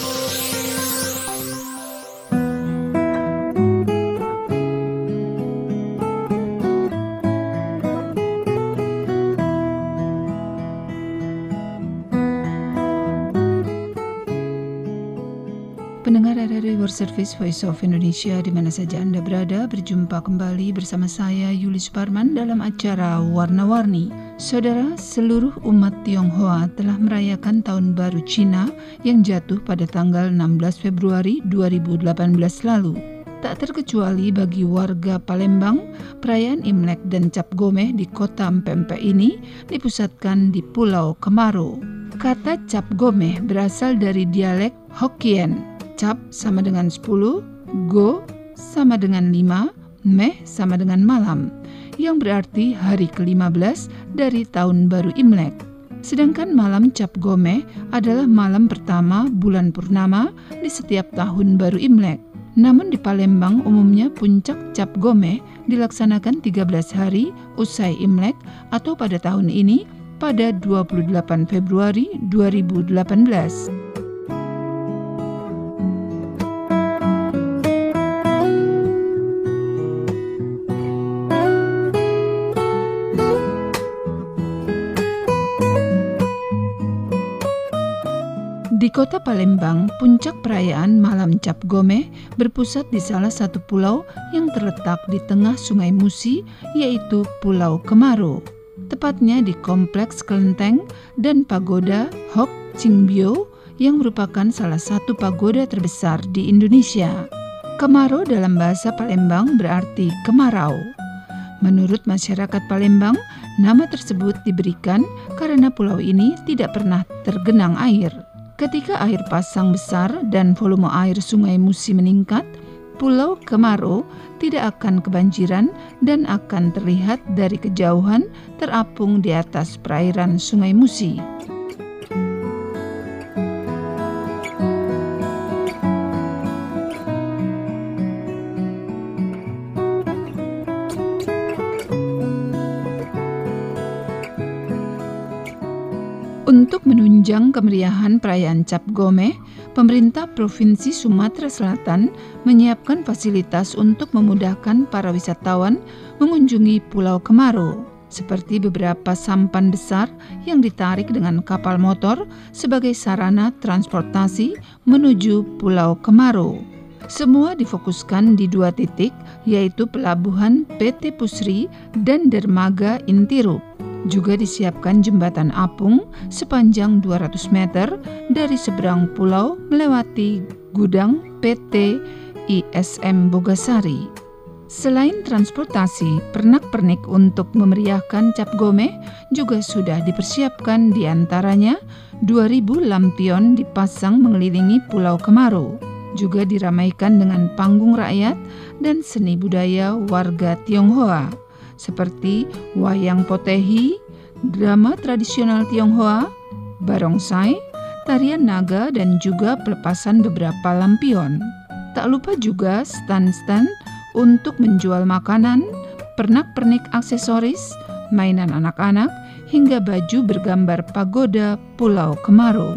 Pendengar R R I World Service Voice of Indonesia di mana saja Anda berada, berjumpa kembali bersama saya Yulis Parman dalam acara Warna-Warni. Saudara, seluruh umat Tionghoa telah merayakan Tahun Baru Cina yang jatuh pada tanggal enam belas Februari dua ribu delapan belas lalu. Tak terkecuali bagi warga Palembang, perayaan Imlek dan Cap Gomeh di kota Empempe ini dipusatkan di Pulau Kemaro. Kata Cap Gomeh berasal dari dialek Hokkien. Cap sama dengan sepuluh, go sama dengan lima, meh sama dengan malam, yang berarti hari kelima belas dari Tahun Baru Imlek. Sedangkan malam Cap Gomeh adalah malam pertama bulan purnama di setiap Tahun Baru Imlek. Namun di Palembang umumnya puncak Cap Gomeh dilaksanakan tiga belas hari usai Imlek atau pada tahun ini pada dua puluh delapan Februari dua ribu delapan belas. Di kota Palembang, puncak perayaan Malam Cap Gomeh berpusat di salah satu pulau yang terletak di tengah Sungai Musi, yaitu Pulau Kemaro. Tepatnya di Kompleks Kelenteng dan Pagoda Hok Cingbio yang merupakan salah satu pagoda terbesar di Indonesia. Kemaro dalam bahasa Palembang berarti kemarau. Menurut masyarakat Palembang, nama tersebut diberikan karena pulau ini tidak pernah tergenang air. Ketika air pasang besar dan volume air Sungai Musi meningkat, Pulau Kemaro tidak akan kebanjiran dan akan terlihat dari kejauhan terapung di atas perairan Sungai Musi. Untuk menunjang kemeriahan perayaan Cap Gomeh, pemerintah Provinsi Sumatera Selatan menyiapkan fasilitas untuk memudahkan para wisatawan mengunjungi Pulau Kemaro, seperti beberapa sampan besar yang ditarik dengan kapal motor sebagai sarana transportasi menuju Pulau Kemaro. Semua difokuskan di dua titik, yaitu Pelabuhan P T Pusri dan Dermaga Intirup. Juga disiapkan jembatan apung sepanjang dua ratus meter dari seberang pulau melewati gudang P T I S M Bogasari. Selain transportasi, pernak-pernik untuk memeriahkan Cap Gomeh juga sudah dipersiapkan, di antaranya dua ribu lampion dipasang mengelilingi Pulau Kemaro. Juga diramaikan dengan panggung rakyat dan seni budaya warga Tionghoa, seperti wayang potehi, drama tradisional Tionghoa, barongsai, tarian naga, dan juga pelepasan beberapa lampion. Tak lupa juga stand-stand untuk menjual makanan, pernak-pernik aksesoris, mainan anak-anak, hingga baju bergambar pagoda Pulau Kemaro.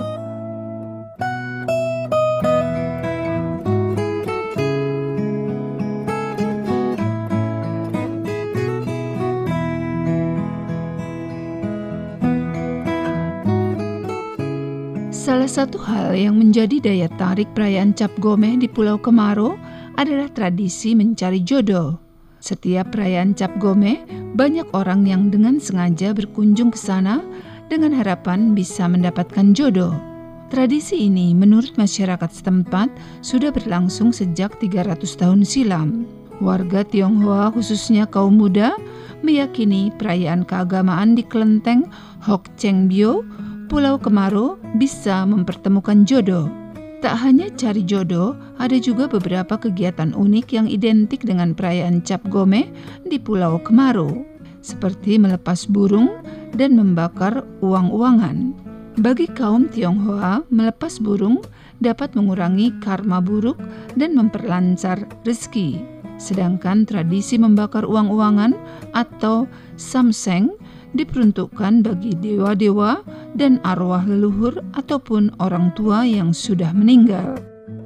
Salah satu hal yang menjadi daya tarik perayaan Cap Gomeh di Pulau Kemaro adalah tradisi mencari jodoh. Setiap perayaan Cap Gomeh, banyak orang yang dengan sengaja berkunjung ke sana dengan harapan bisa mendapatkan jodoh. Tradisi ini menurut masyarakat setempat sudah berlangsung sejak tiga ratus tahun silam. Warga Tionghoa khususnya kaum muda meyakini perayaan keagamaan di kelenteng Hok Cheng Bio, Pulau Kemaro bisa mempertemukan jodoh. Tak hanya cari jodoh, ada juga beberapa kegiatan unik yang identik dengan perayaan Cap Gomeh di Pulau Kemaro, seperti melepas burung dan membakar uang-uangan. Bagi kaum Tionghoa, melepas burung dapat mengurangi karma buruk dan memperlancar rezeki. Sedangkan tradisi membakar uang-uangan atau samseng diperuntukkan bagi dewa-dewa dan arwah leluhur ataupun orang tua yang sudah meninggal.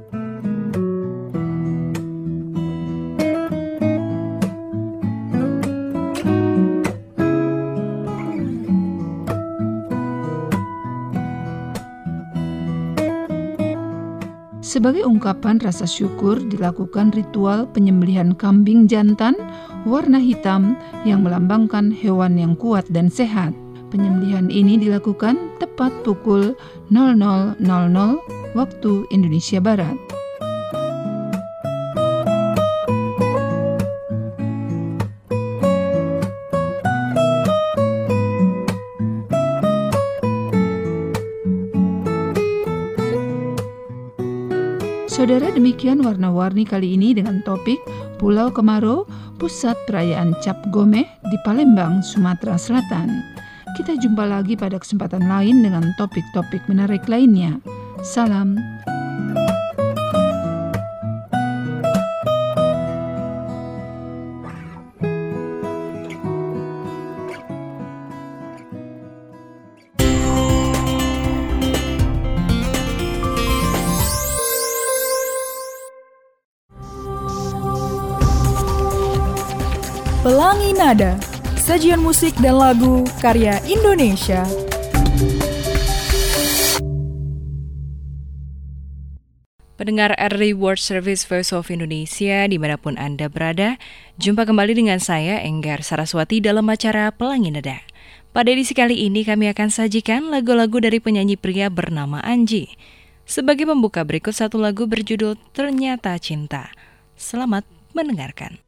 Sebagai ungkapan rasa syukur dilakukan ritual penyembelihan kambing jantan warna hitam yang melambangkan hewan yang kuat dan sehat. Penyembelihan ini dilakukan tepat pukul nol nol nol nol waktu Indonesia Barat. Saudara, demikian warna-warni kali ini dengan topik Pulau Kemaro, pusat perayaan Cap Gomeh di Palembang, Sumatera Selatan. Kita jumpa lagi pada kesempatan lain dengan topik-topik menarik lainnya. Salam. Pelangi Nada, sajian musik dan lagu karya Indonesia. Pendengar R R I World Service Voice of Indonesia dimanapun Anda berada, jumpa kembali dengan saya Enggar Saraswati dalam acara Pelangi Nada. Pada edisi kali ini kami akan sajikan lagu-lagu dari penyanyi pria bernama Anji. Sebagai pembuka berikut satu lagu berjudul Ternyata Cinta. Selamat mendengarkan.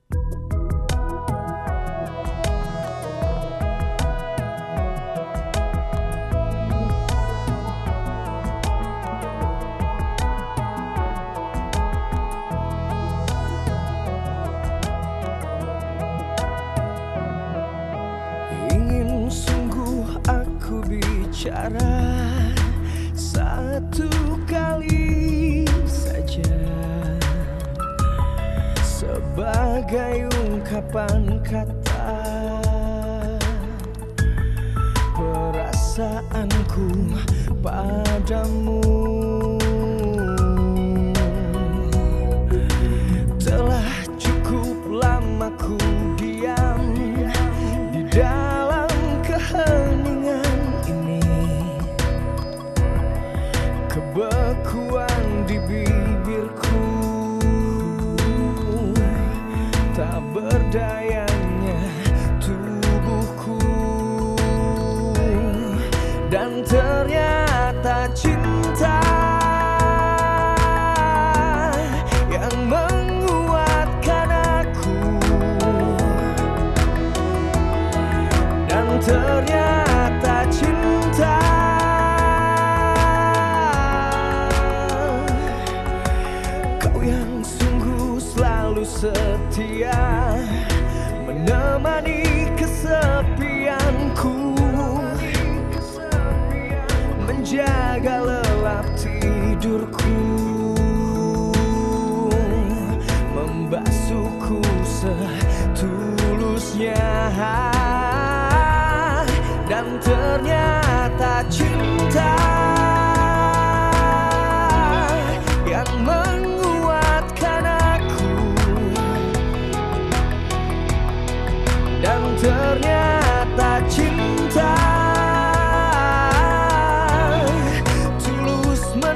Bicara satu kali saja sebagai ungkapan kata perasaanku padamu. Telah cukup lama ku diam di dalam keheningan, kebekuan di bibirku, tak berdayanya tubuhku, dan ternyata cinta yang menguatkan aku, dan ternyata cinta setia menemani kesepianku, menjaga lelap tidurku, membasuhku setulusnya, dan ternyata cinta yang menguatkan aku, dan ternyata cinta tulus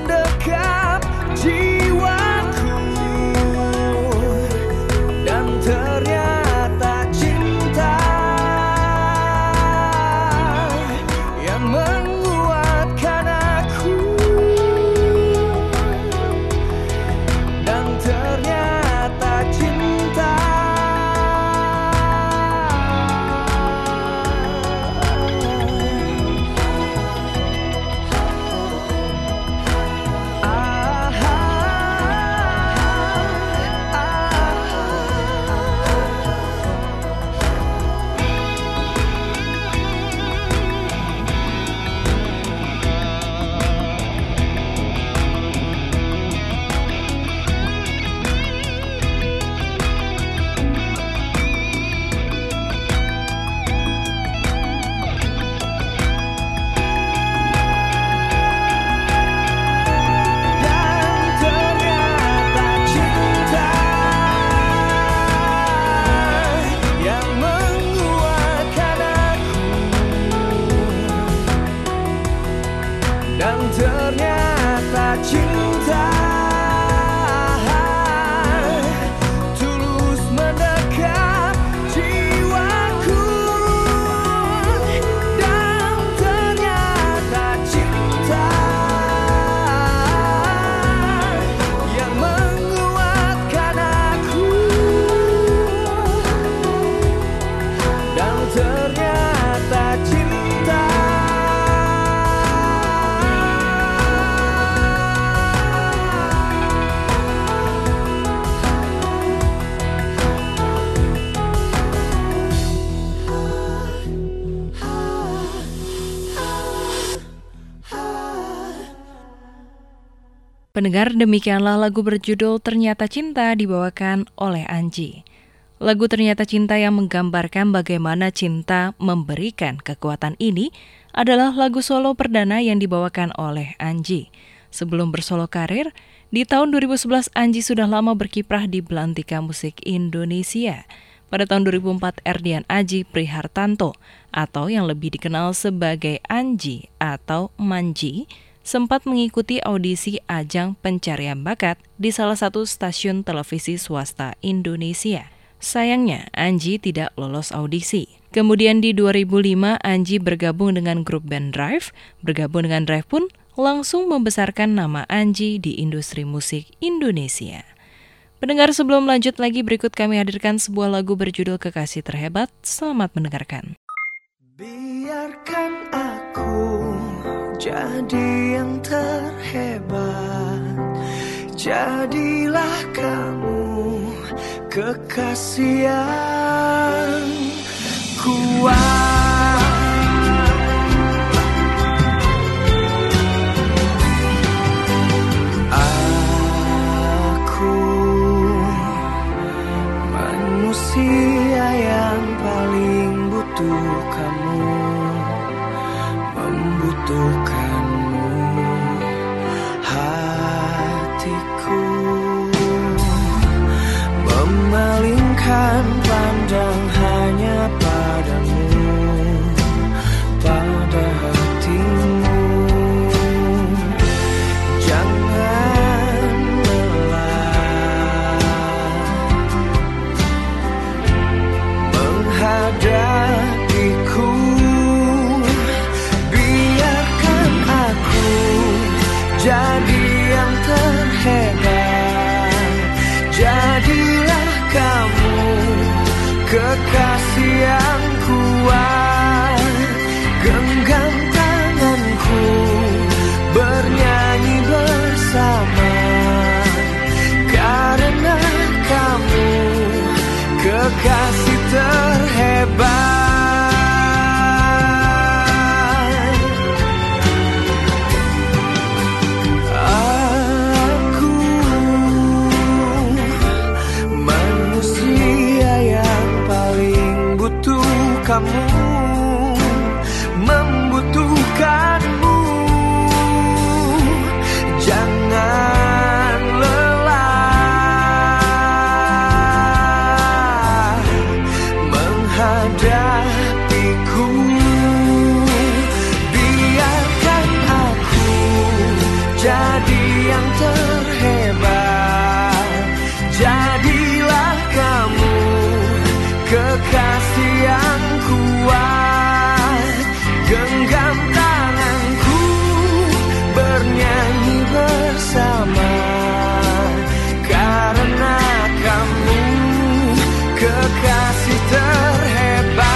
cinta tulus mendekap jiwaku, dan ternyata cinta yang menguatkan aku, dan ternyata cinta Pendengar, demikianlah lagu berjudul Ternyata Cinta dibawakan oleh Anji. Lagu Ternyata Cinta yang menggambarkan bagaimana cinta memberikan kekuatan ini adalah lagu solo perdana yang dibawakan oleh Anji. Sebelum bersolo karir, di tahun dua ribu sebelas Anji sudah lama berkiprah di belantika musik Indonesia. Pada tahun dua ribu empat, Erdian Aji Prihartanto atau yang lebih dikenal sebagai Anji atau Manji sempat mengikuti audisi ajang pencarian bakat di salah satu stasiun televisi swasta Indonesia. Sayangnya, Anji tidak lolos audisi. Kemudian di dua ribu lima, Anji bergabung dengan grup band Drive. Bergabung dengan Drive pun langsung membesarkan nama Anji di industri musik Indonesia. Pendengar, sebelum lanjut lagi, berikut kami hadirkan sebuah lagu berjudul Kekasih Terhebat. Selamat mendengarkan. Biarkan aku jadi yang terhebat, jadilah kamu kekasih yang kuat. Aku manusia yang paling butuh kamu, membutuhkanmu, hatiku memalingkan pandang hanya padamu, pada hatimu. Jangan lelah menghadapiku, jadi yang terhebat, jadilah kamu kekasih yang kuat. Genggam tanganku, bernyanyi bersama, karena kamu kekasih terhebat. Kamu membutuhkanmu, jangan lelah menghadapiku. Biarkan aku jadi yang terhebat, jadilah kamu kekasih yang kuat. Genggam tanganku, bernyanyi bersama, karena kamu kekasih terhebat.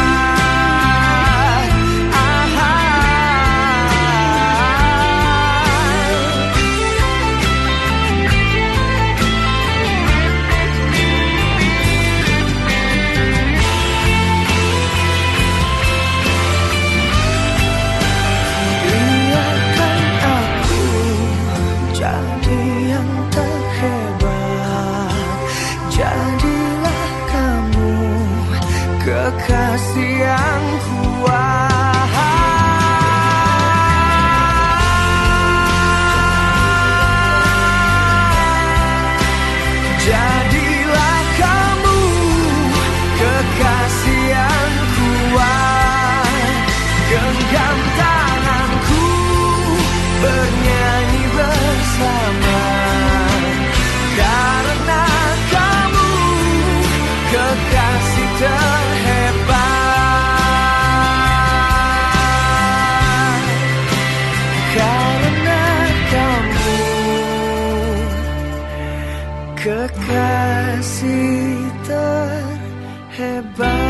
Kekasih yang kuat, jadilah kamu kekasih yang kuat. Genggam tanganku, bernyanyi bersama, kekasih terhebat.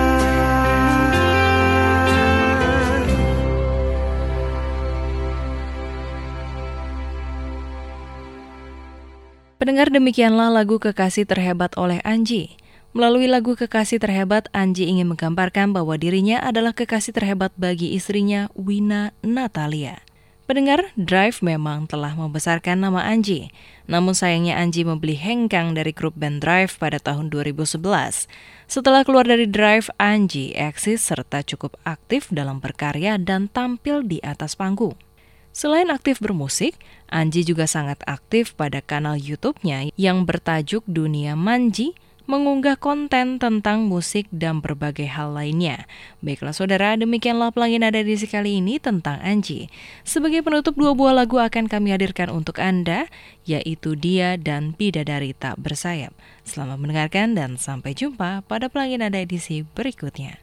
Pendengar, demikianlah lagu Kekasih Terhebat oleh Anji. Melalui lagu Kekasih Terhebat, Anji ingin menggambarkan bahwa dirinya adalah kekasih terhebat bagi istrinya, Wina Natalia. Pendengar, Drive memang telah membesarkan nama Anji. Namun sayangnya Anji membeli hengkang dari grup band Drive pada tahun dua ribu sebelas. Setelah keluar dari Drive, Anji eksis serta cukup aktif dalam berkarya dan tampil di atas panggung. Selain aktif bermusik, Anji juga sangat aktif pada kanal YouTube-nya yang bertajuk Dunia Manji, mengunggah konten tentang musik dan berbagai hal lainnya. Baiklah saudara, demikianlah Pelangi Nada edisi kali ini tentang Anji. Sebagai penutup, dua buah lagu akan kami hadirkan untuk Anda, yaitu Dia dan Bidadari Tak Bersayap. Selamat mendengarkan dan sampai jumpa pada Pelangi Nada edisi berikutnya.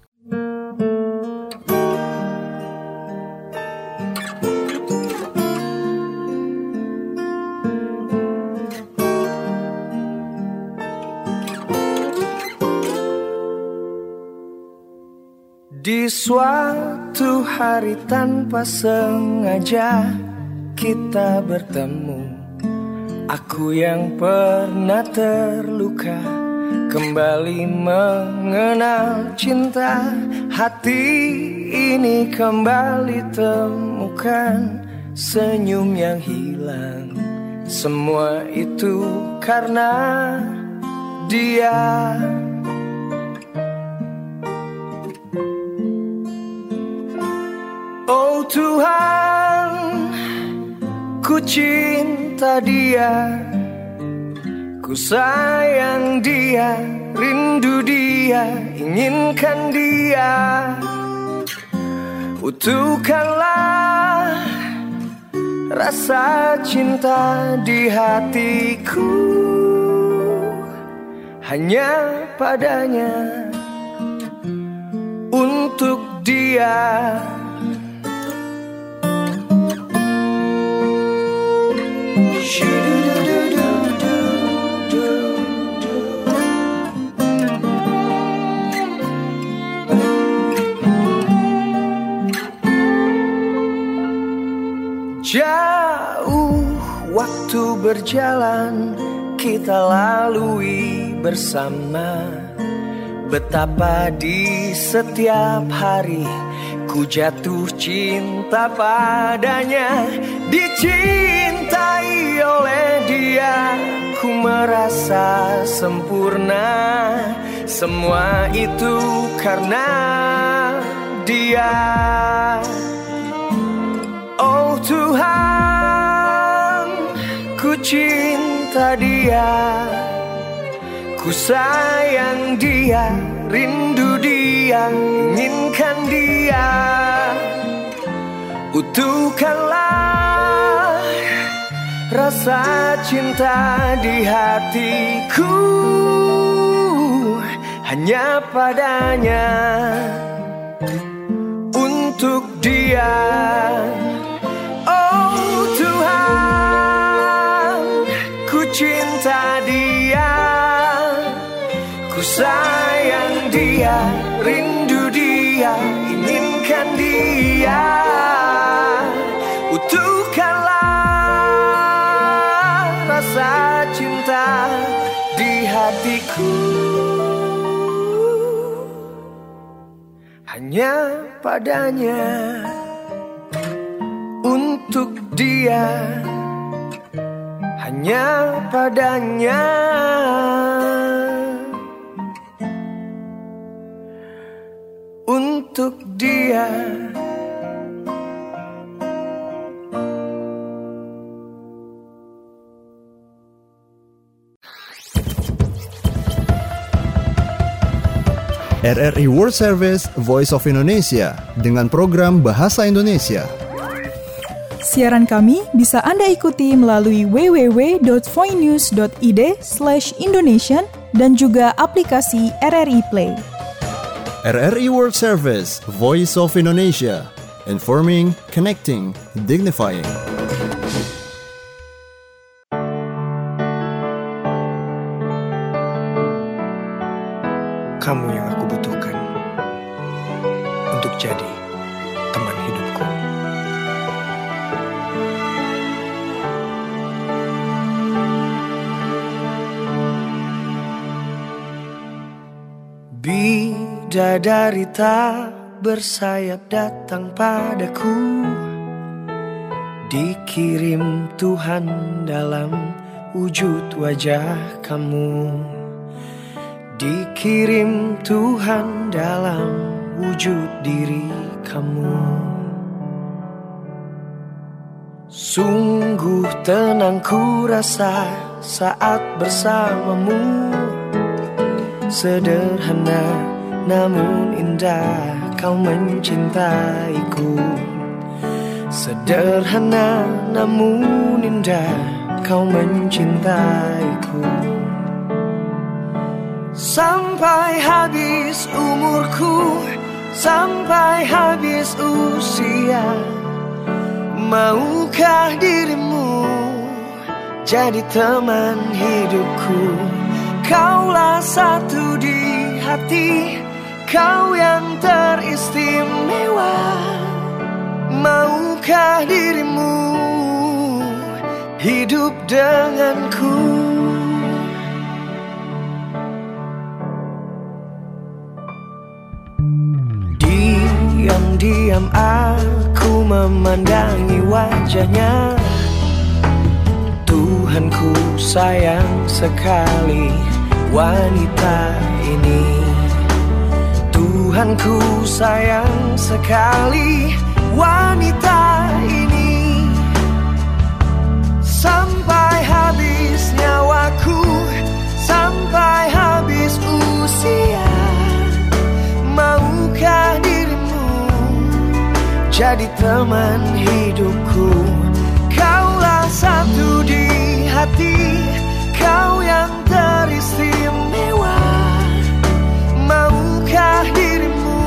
Di suatu hari tanpa sengaja kita bertemu. Aku yang pernah terluka kembali mengenal cinta. Hati ini kembali temukan senyum yang hilang. Semua itu karena dia. Oh Tuhan, ku cinta dia, ku sayang dia, rindu dia, inginkan dia. Utuhkanlah rasa cinta di hatiku, hanya padanya, untuk dia. Jauh waktu berjalan kita lalui bersama. Betapa di setiap hari ku jatuh cinta padanya. Dicintai oleh dia ku merasa sempurna. Semua itu karena dia. Oh Tuhan, ku cinta dia, ku sayang dia, rindu dia, inginkan dia. Utuhkanlah rasa cinta di hatiku, hanya padanya, untuk dia. Oh Tuhan, ku cinta dia, ku sayang dia, rindu dia, inginkan dia. Utuhkanlah rasa cinta di hatiku, hanya padanya, untuk dia, hanya padanya, untuk dia. R R I World Service Voice of Indonesia dengan program Bahasa Indonesia. Siaran kami bisa Anda ikuti melalui w w w dot voinews dot i d slash indonesian dan juga aplikasi R R I Play. R R I World Service Voice of Indonesia, informing, connecting, dignifying. kamu yang aku butuhkan untuk jadi teman hidupku. Bidadari tak bersayap datang padaku, dikirim Tuhan dalam wujud wajah kamu. Dikirim Tuhan dalam wujud diri kamu. Sungguh tenang ku rasa saat bersamamu. Sederhana namun indah kau mencintaiku. Sederhana namun indah kau mencintaiku. Sampai habis umurku, sampai habis usia, maukah dirimu jadi teman hidupku? Kaulah satu di hati, kau yang teristimewa. Maukah dirimu hidup denganku? Diam-diam aku memandangi wajahnya. Tuhanku sayang sekali wanita ini. Tuhanku sayang sekali wanita ini. Sampai habis nyawaku, sampai habis usia, maukah dirimu jadi teman hidupku? Kaulah satu di hati, kau yang teristimewa. Maukah dirimu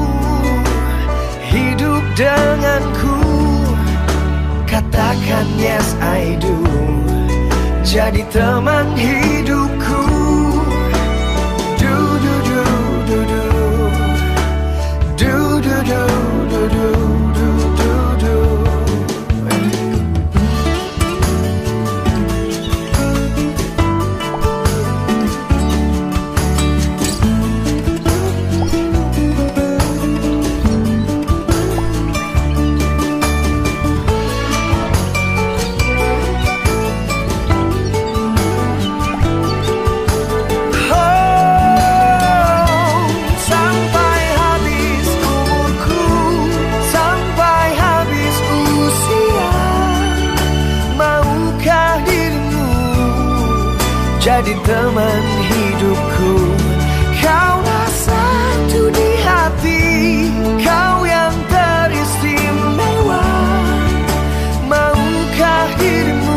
hidup denganku? Katakan yes I do, jadi teman hidupku. Du du du du du du du du du du du du. Jadi teman hidupku, kaulah satu di hati, kau yang teristimewa. Maukah dirimu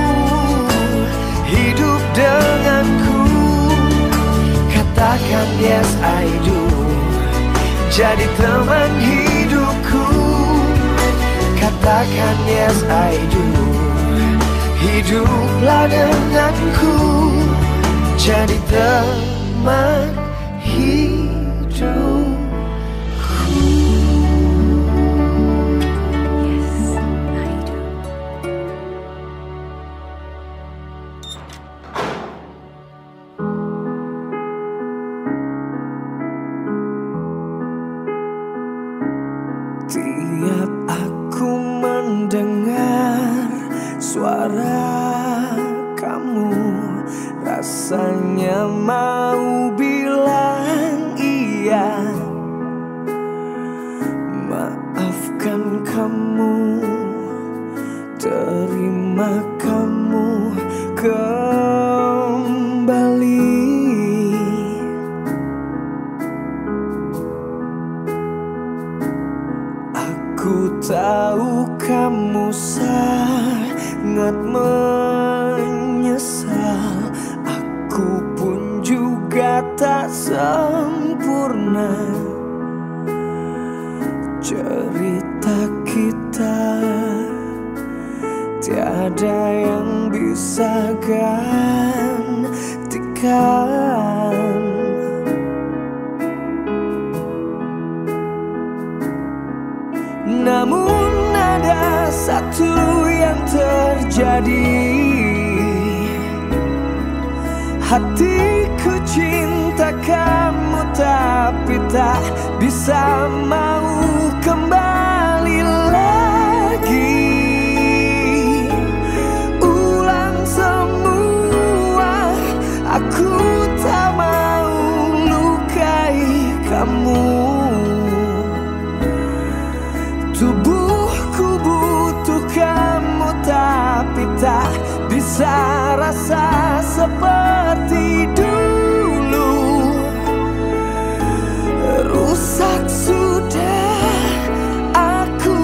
hidup denganku? Katakan yes I do, jadi teman hidupku. Katakan yes I do, hiduplah denganku, jadi teman hidupku. Tiap aku mendengar suara kamu, rasanya mau bilang iya. Maafkan kamu, terima kamu kembali. Aku tahu kamu sangat menyesal. Aku pun juga tak sempurna. Cerita kita tiada yang bisa gantikan. Namun ada satu yang terjadi, hatiku cinta kamu tapi tak bisa mau kembali lagi. Ulang semua, aku tak mau lukai kamu. Tubuhku butuh kamu tapi tak bisa rasa seperti dulu. Rusak sudah aku.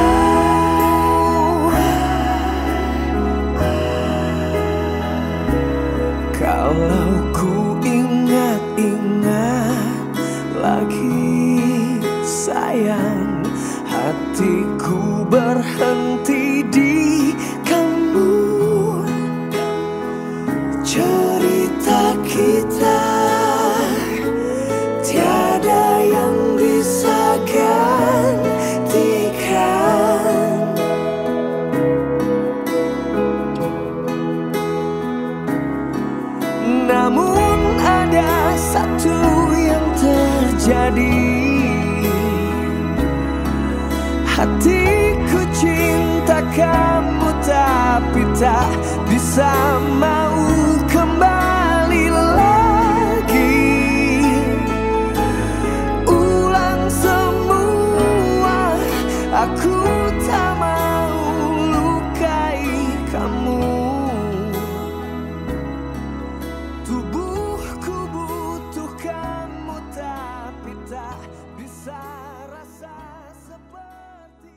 Kalau ku ingat-ingat lagi sayang, hatiku berhenti di kamu. Cerita kita tiada yang bisa gantikan. Namun ada satu yang terjadi, hatiku cinta kamu tapi tak bisa mau kembali lagi. Ulang semua, aku tak mau lukai kamu. Tubuhku butuh kamu tapi tak bisa rasa seperti.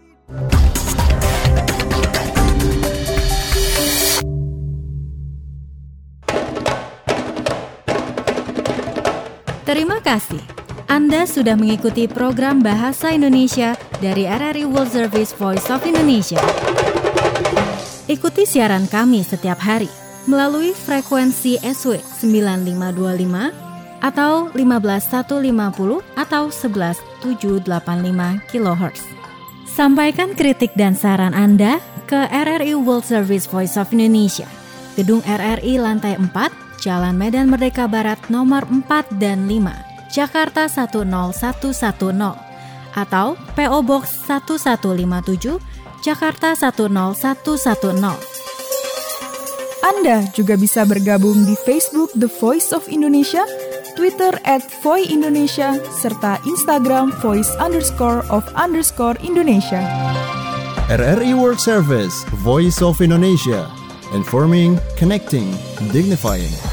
Terima kasih. Anda sudah mengikuti program Bahasa Indonesia dari R R I World Service Voice of Indonesia. Ikuti siaran kami setiap hari melalui frekuensi S W sembilan lima dua lima atau lima belas ribu seratus lima puluh atau sebelas ribu tujuh ratus delapan puluh lima kilohertz. Sampaikan kritik dan saran Anda ke R R I World Service Voice of Indonesia, Gedung R R I lantai empat, Jalan Medan Merdeka Barat nomor empat dan lima, Jakarta satu nol satu satu nol, atau P O Box satu satu lima tujuh, Jakarta satu nol satu satu nol. Anda juga bisa bergabung di Facebook The Voice of Indonesia, Twitter at Voi Indonesia, serta Instagram voice underscore of underscore Indonesia. R R I World Service, Voice of Indonesia, informing, connecting, dignifying.